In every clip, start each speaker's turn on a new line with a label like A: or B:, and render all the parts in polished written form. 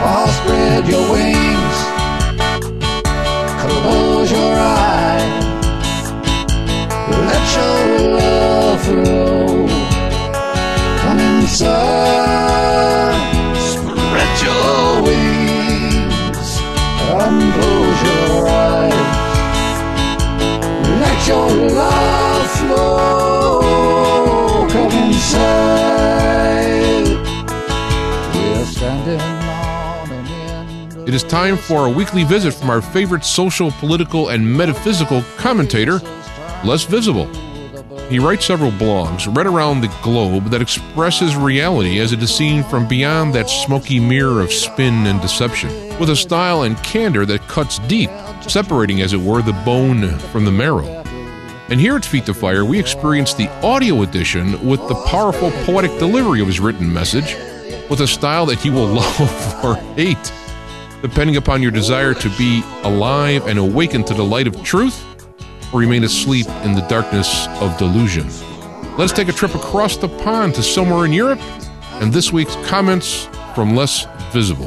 A: Oh, spread your wings, close your eyes, let your love flow. Come inside, spread your wings, and close your eyes, let your love flow. Come inside, we're standing on an end.
B: It is time for a weekly visit from our favorite social, political, and metaphysical commentator, Les Visible. He writes several blogs read around the globe that expresses reality as it is seen from beyond that smoky mirror of spin and deception, with a style and candor that cuts deep, separating, as it were, the bone from the marrow. And here at Feet to Fire, we experience the audio edition with the powerful poetic delivery of his written message, with a style that you will love or hate, depending upon your desire to be alive and awaken to the light of truth, or remain asleep in the darkness of delusion. Let's take a trip across the pond to somewhere in Europe, and this week's comments from Les Visible.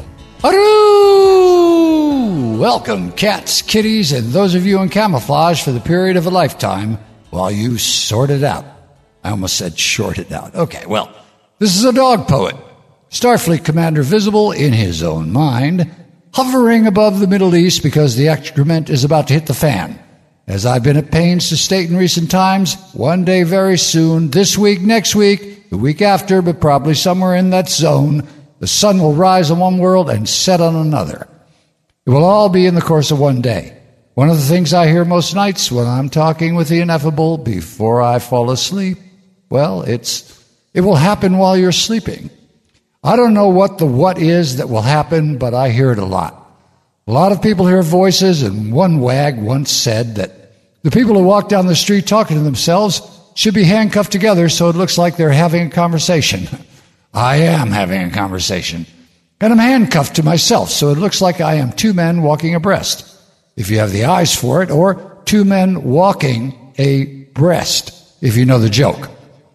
A: Hello! Welcome, cats, kitties, and those of you in camouflage for the period of a lifetime while you sort it out. I almost said short it out. Okay, well, this is a dog poet, Starfleet Commander Visible in his own mind, hovering above the Middle East because the excrement is about to hit the fan. As I've been at pains to state in recent times, one day very soon, this week, next week, the week after, but probably somewhere in that zone, the sun will rise on one world and set on another. It will all be in the course of one day. One of the things I hear most nights when I'm talking with the ineffable before I fall asleep, well, it will happen while you're sleeping. I don't know what the what is that will happen, but I hear it a lot. A lot of people hear voices, and one wag once said that the people who walk down the street talking to themselves should be handcuffed together so it looks like they're having a conversation. I am having a conversation. And I'm handcuffed to myself so it looks like I am two men walking abreast, if you have the eyes for it, or two men walking abreast, if you know the joke.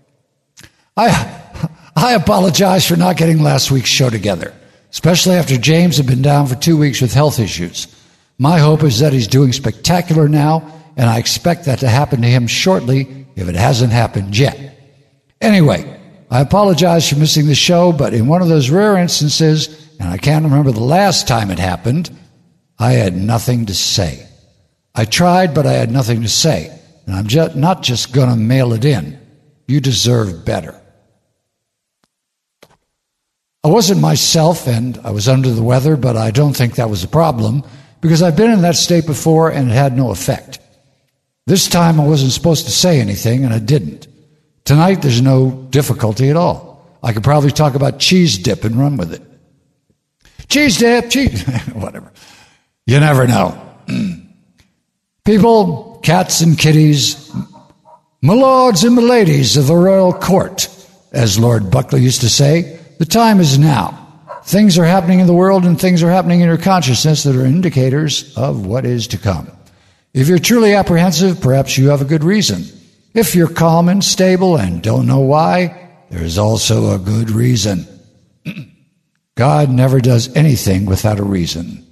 A: I apologize for not getting last week's show together, especially after James had been down for 2 weeks with health issues. My hope is that he's doing spectacular now, and I expect that to happen to him shortly if it hasn't happened yet. Anyway, I apologize for missing the show, but in one of those rare instances, and I can't remember the last time it happened, I had nothing to say. I tried, but I had nothing to say, and I'm not just going to mail it in. You deserve better. I wasn't myself, and I was under the weather, but I don't think that was a problem, because I've been in that state before, and it had no effect. This time I wasn't supposed to say anything, and I didn't. Tonight there's no difficulty at all. I could probably talk about cheese dip and run with it. Cheese dip, cheese, whatever. You never know. People, cats and kitties, my lords and my ladies of the royal court, as Lord Buckley used to say, the time is now. Things are happening in the world and things are happening in your consciousness that are indicators of what is to come. If you're truly apprehensive, perhaps you have a good reason. If you're calm and stable and don't know why, there's also a good reason. God never does anything without a reason.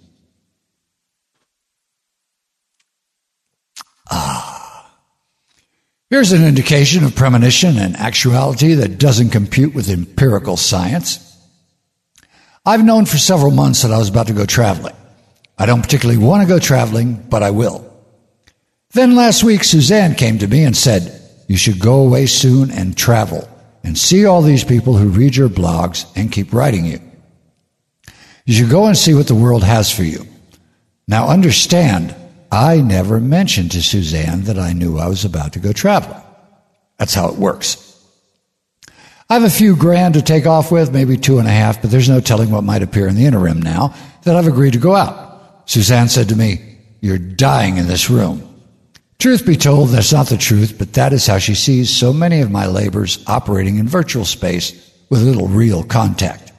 A: Here's an indication of premonition and actuality that doesn't compute with empirical science. I've known for several months that I was about to go traveling. I don't particularly want to go traveling, but I will. Then last week, Suzanne came to me and said, you should go away soon and travel and see all these people who read your blogs and keep writing you. You should go and see what the world has for you. Now understand, I never mentioned to Suzanne that I knew I was about to go traveling. That's how it works. I have a few grand to take off with, maybe 2.5, but there's no telling what might appear in the interim now that I've agreed to go out. Suzanne said to me, you're dying in this room. Truth be told, that's not the truth, but that is how she sees so many of my labors operating in virtual space with little real contact.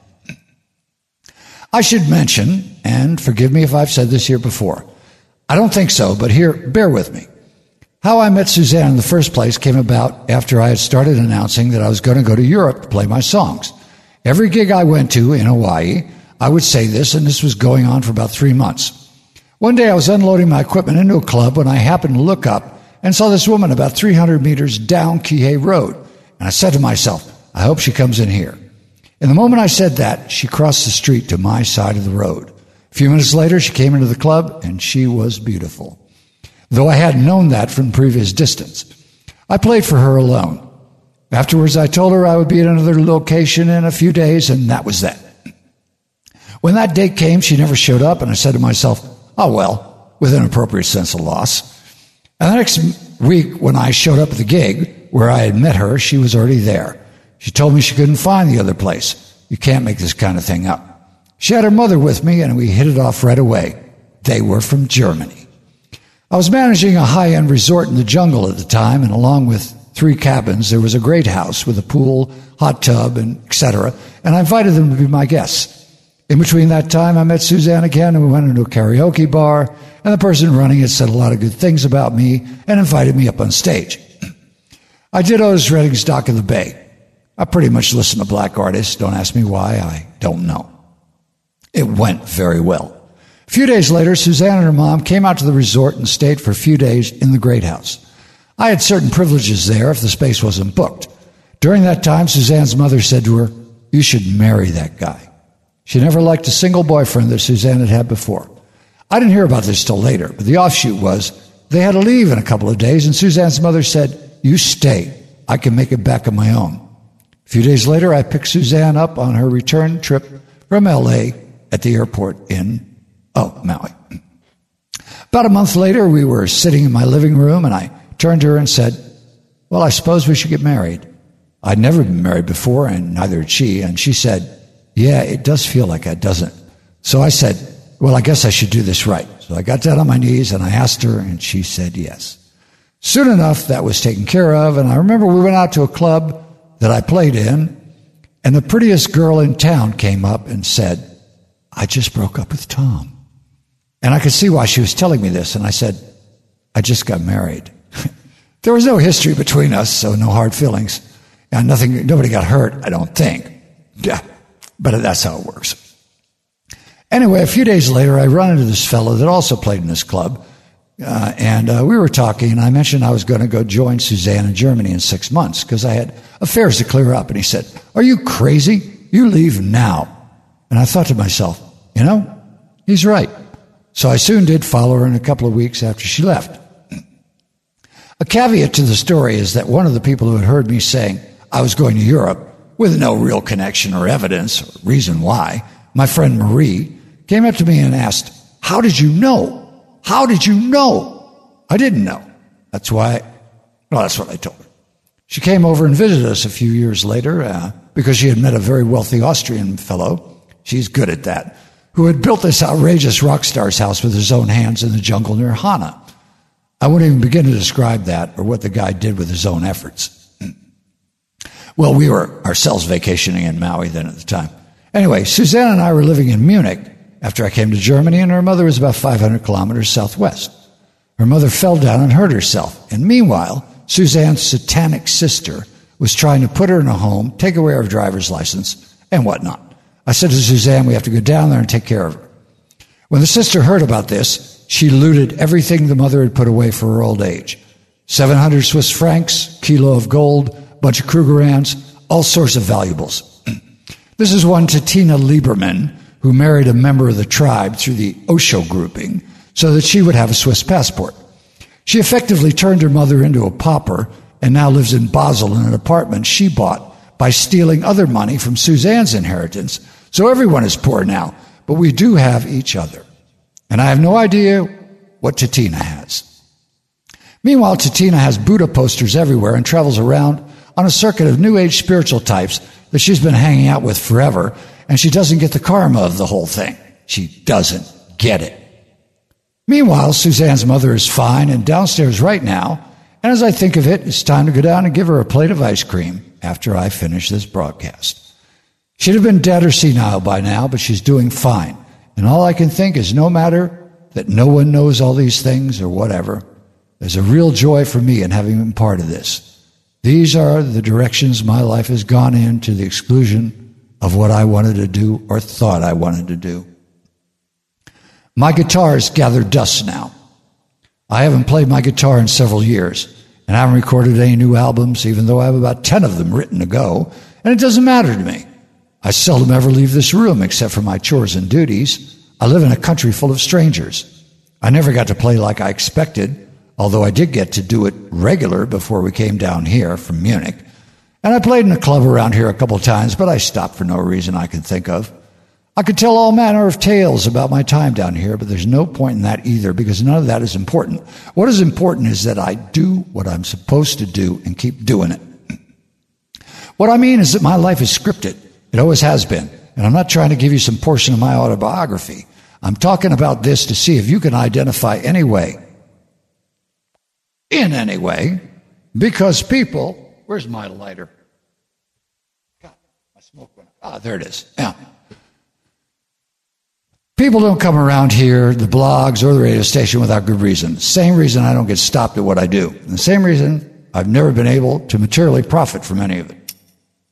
A: I should mention, and forgive me if I've said this here before, I don't think so, but here, bear with me. How I met Suzanne in the first place came about after I had started announcing that I was going to go to Europe to play my songs. Every gig I went to in Hawaii, I would say this, and this was going on for about 3 months. One day I was unloading my equipment into a club when I happened to look up and saw this woman about 300 meters down Kihei Road. And I said to myself, I hope she comes in here. And the moment I said that, she crossed the street to my side of the road. A few minutes later, she came into the club, and she was beautiful, though I hadn't known that from previous distance. I played for her alone. Afterwards, I told her I would be at another location in a few days, and that was that. When that date came, she never showed up, and I said to myself, oh well, with an appropriate sense of loss. And the next week, when I showed up at the gig where I had met her, she was already there. She told me she couldn't find the other place. You can't make this kind of thing up. She had her mother with me, and we hit it off right away. They were from Germany. I was managing a high-end resort in the jungle at the time, and along with 3 cabins, there was a great house with a pool, hot tub, and etc., and I invited them to be my guests. In between that time, I met Suzanne again, and we went into a karaoke bar, and the person running it said a lot of good things about me and invited me up on stage. I did Otis Redding's Dock of the Bay. I pretty much listen to black artists. Don't ask me why. I don't know. It went very well. A few days later, Suzanne and her mom came out to the resort and stayed for a few days in the Great House. I had certain privileges there if the space wasn't booked. During that time, Suzanne's mother said to her, you should marry that guy. She never liked a single boyfriend that Suzanne had had before. I didn't hear about this till later, but the offshoot was they had to leave in a couple of days, and Suzanne's mother said, you stay. I can make it back on my own. A few days later, I picked Suzanne up on her return trip from L.A. at the airport in Maui. About a month later, we were sitting in my living room, and I turned to her and said, well, I suppose we should get married. I'd never been married before, and neither had she, and she said, yeah, it does feel like that, doesn't it? So I said, well, I guess I should do this right. So I got down on my knees, and I asked her, and she said yes. Soon enough, that was taken care of, and I remember we went out to a club that I played in, and the prettiest girl in town came up and said, I just broke up with Tom. And I could see why she was telling me this, and I said, I just got married. There was no history between us, so no hard feelings. And nobody got hurt, I don't think. Yeah, but that's how it works. Anyway, a few days later, I run into this fellow that also played in this club, and we were talking, and I mentioned I was going to go join Suzanne in Germany in 6 months because I had affairs to clear up. And he said, are you crazy? You leave now. And I thought to myself, he's right. So I soon did follow her in a couple of weeks after she left. A caveat to the story is that one of the people who had heard me saying I was going to Europe with no real connection or evidence or reason why, my friend Marie, came up to me and asked, how did you know? How did you know? I didn't know. That's what I told her. She came over and visited us a few years later because she had met a very wealthy Austrian fellow. She's good at that. Who had built this outrageous rock star's house with his own hands in the jungle near Hana. I wouldn't even begin to describe that or what the guy did with his own efforts. Well, we were ourselves vacationing in Maui then at the time. Anyway, Suzanne and I were living in Munich after I came to Germany, and her mother was about 500 kilometers southwest. Her mother fell down and hurt herself. And meanwhile, Suzanne's satanic sister was trying to put her in a home, take away her driver's license, and whatnot. I said to Suzanne, we have to go down there and take care of her. When the sister heard about this, she looted everything the mother had put away for her old age. 700 Swiss francs, kilo of gold, bunch of Krugerrands, all sorts of valuables. This is one Titina Lieberman, who married a member of the tribe through the Osho grouping so that she would have a Swiss passport. She effectively turned her mother into a pauper and now lives in Basel in an apartment she bought by stealing other money from Suzanne's inheritance. So everyone is poor now, but we do have each other. And I have no idea what Titina has. Meanwhile, Titina has Buddha posters everywhere and travels around on a circuit of New Age spiritual types that she's been hanging out with forever, and she doesn't get the karma of the whole thing. She doesn't get it. Meanwhile, Suzanne's mother is fine and downstairs right now, and as I think of it, it's time to go down and give her a plate of ice cream after I finish this broadcast. She'd have been dead or senile by now, but she's doing fine. And all I can think is no matter that no one knows all these things or whatever, there's a real joy for me in having been part of this. These are the directions my life has gone in to the exclusion of what I wanted to do or thought I wanted to do. My guitar's gathered dust now. I haven't played my guitar in several years, and I haven't recorded any new albums, even though I have about 10 of them written to go, and it doesn't matter to me. I seldom ever leave this room except for my chores and duties. I live in a country full of strangers. I never got to play like I expected, although I did get to do it regular before we came down here from Munich. And I played in a club around here a couple of times, but I stopped for no reason I could think of. I could tell all manner of tales about my time down here, but there's no point in that either, because none of that is important. What is important is that I do what I'm supposed to do and keep doing it. What I mean is that my life is scripted. It always has been. And I'm not trying to give you some portion of my autobiography. I'm talking about this to see if you can identify any way, in any way, because people... Where's my lighter? God, my smoke went out. Ah, there it is. Yeah. People don't come around here, the blogs or the radio station, without good reason. Same reason I don't get stopped at what I do. And the same reason I've never been able to materially profit from any of it.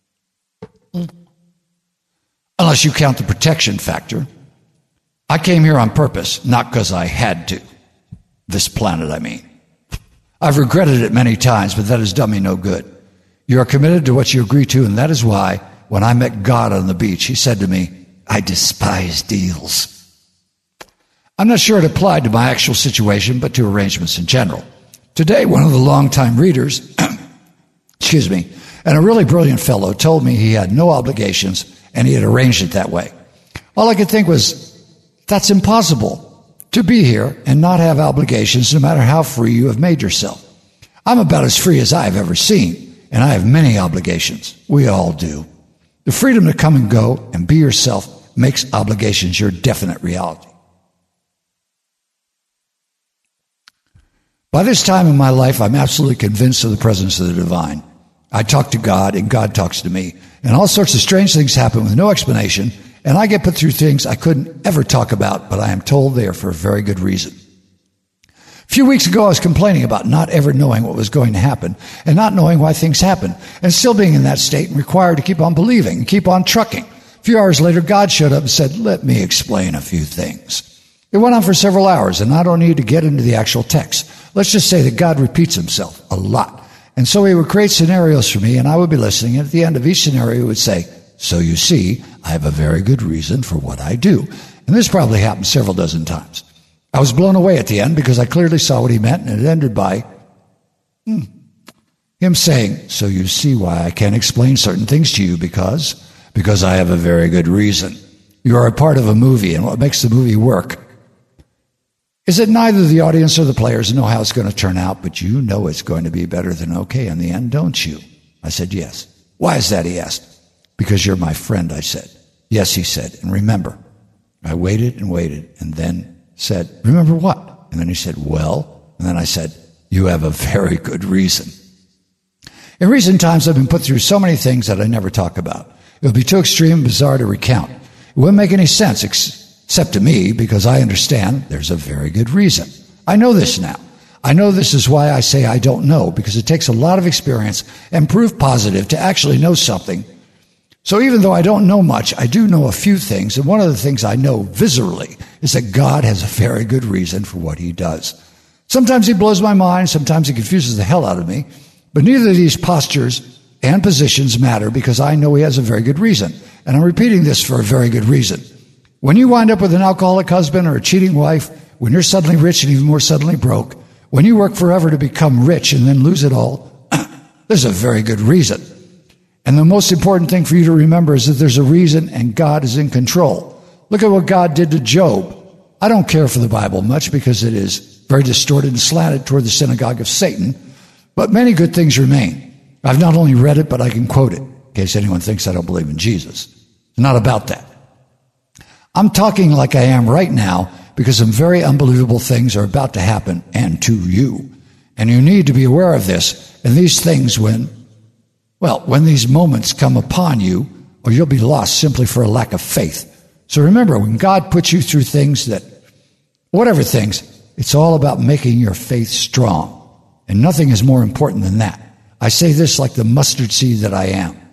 A: Unless you count the protection factor. I came here on purpose, not because I had to. This planet, I mean. I've regretted it many times, but that has done me no good. You are committed to what you agree to, and that is why, when I met God on the beach, he said to me, I despise deals. I'm not sure it applied to my actual situation, but to arrangements in general. Today, one of the longtime readers, excuse me, and a really brilliant fellow told me he had no obligations and he had arranged it that way. All I could think was, that's impossible, to be here and not have obligations no matter how free you have made yourself. I'm about as free as I have ever seen, and I have many obligations. We all do. The freedom to come and go and be yourself makes obligations your definite reality. By this time in my life, I'm absolutely convinced of the presence of the divine. I talk to God, and God talks to me. And all sorts of strange things happen with no explanation, and I get put through things I couldn't ever talk about, but I am told they are for a very good reason. A few weeks ago, I was complaining about not ever knowing what was going to happen, and not knowing why things happen, and still being in that state and required to keep on believing and keep on trucking. A few hours later, God showed up and said, let me explain a few things. It went on for several hours, and I don't need to get into the actual text. Let's just say that God repeats himself a lot. And so he would create scenarios for me, and I would be listening, and at the end of each scenario, he would say, so you see, I have a very good reason for what I do. And this probably happened several dozen times. I was blown away at the end because I clearly saw what he meant, and it ended by him saying, so you see why I can't explain certain things to you because I have a very good reason. You are a part of a movie, and what makes the movie work is that neither the audience or the players know how it's going to turn out, but you know it's going to be better than okay in the end, don't you? I said, yes. Why is that, he asked. Because you're my friend, I said. Yes, he said, and remember. I waited and then said, remember what? And then he said, well, and then I said, you have a very good reason. In recent times, I've been put through so many things that I never talk about. It would be too extreme and bizarre to recount. It wouldn't make any sense, except to me, because I understand there's a very good reason. I know this now. I know this is why I say I don't know, because it takes a lot of experience and proof positive to actually know something. So even though I don't know much, I do know a few things, and one of the things I know viscerally is that God has a very good reason for what he does. Sometimes he blows my mind, sometimes he confuses the hell out of me, but neither of these postures and positions matter because I know he has a very good reason, and I'm repeating this for a very good reason. When you wind up with an alcoholic husband or a cheating wife, when you're suddenly rich and even more suddenly broke, when you work forever to become rich and then lose it all, there's a very good reason. And the most important thing for you to remember is that there's a reason and God is in control. Look at what God did to Job. I don't care for the Bible much because it is very distorted and slanted toward the synagogue of Satan, but many good things remain. I've not only read it, but I can quote it, in case anyone thinks I don't believe in Jesus. It's not about that. I'm talking like I am right now because some very unbelievable things are about to happen, and to you. And you need to be aware of this. And these things when these moments come upon you, or you'll be lost simply for a lack of faith. So remember, when God puts you through things whatever things, it's all about making your faith strong. And nothing is more important than that. I say this like the mustard seed that I am.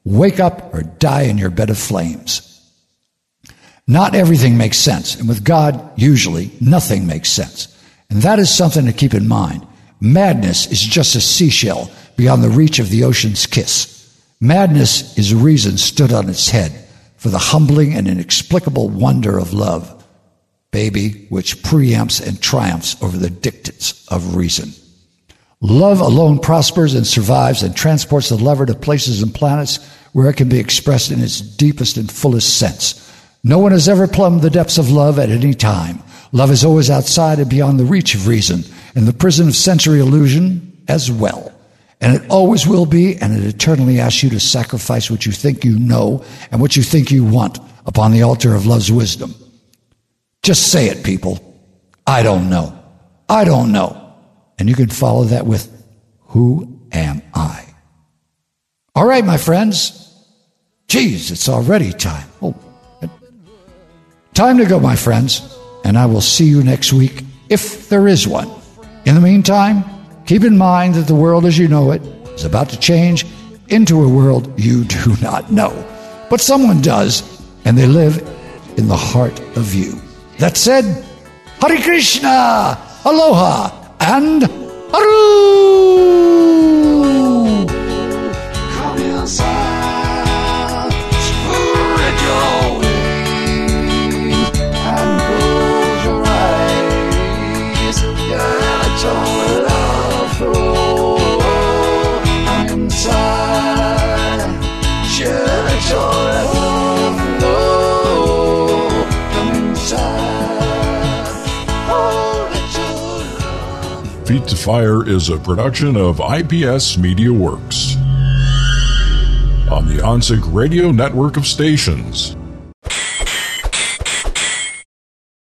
A: Wake up or die in your bed of flames. Not everything makes sense, and with God, usually, nothing makes sense. And that is something to keep in mind. Madness is just a seashell beyond the reach of the ocean's kiss. Madness is reason stood on its head for the humbling and inexplicable wonder of love, baby, which preempts and triumphs over the dictates of reason. Love alone prospers and survives and transports the lover to places and planets where it can be expressed in its deepest and fullest sense. No one has ever plumbed the depths of love at any time. Love is always outside and beyond the reach of reason, in the prison of sensory illusion as well. And it always will be, and it eternally asks you to sacrifice what you think you know and what you think you want upon the altar of love's wisdom. Just say it, people. I don't know. I don't know. And you can follow that with, who am I? All right, my friends. Geez, it's already time. Time to go, my friends. And I will see you next week, if there is one. In the meantime, keep in mind that the world as you know it is about to change into a world you do not know. But someone does, and they live in the heart of you. That said, Hare Krishna, Aloha, and Haru! Come inside, spread your wings, and close your eyes. Let your love flow. Come inside, let your love flow. Come inside, oh, let your love.
C: Feet to Fire is a production of IPS Media Works on the OnSync Radio network of stations.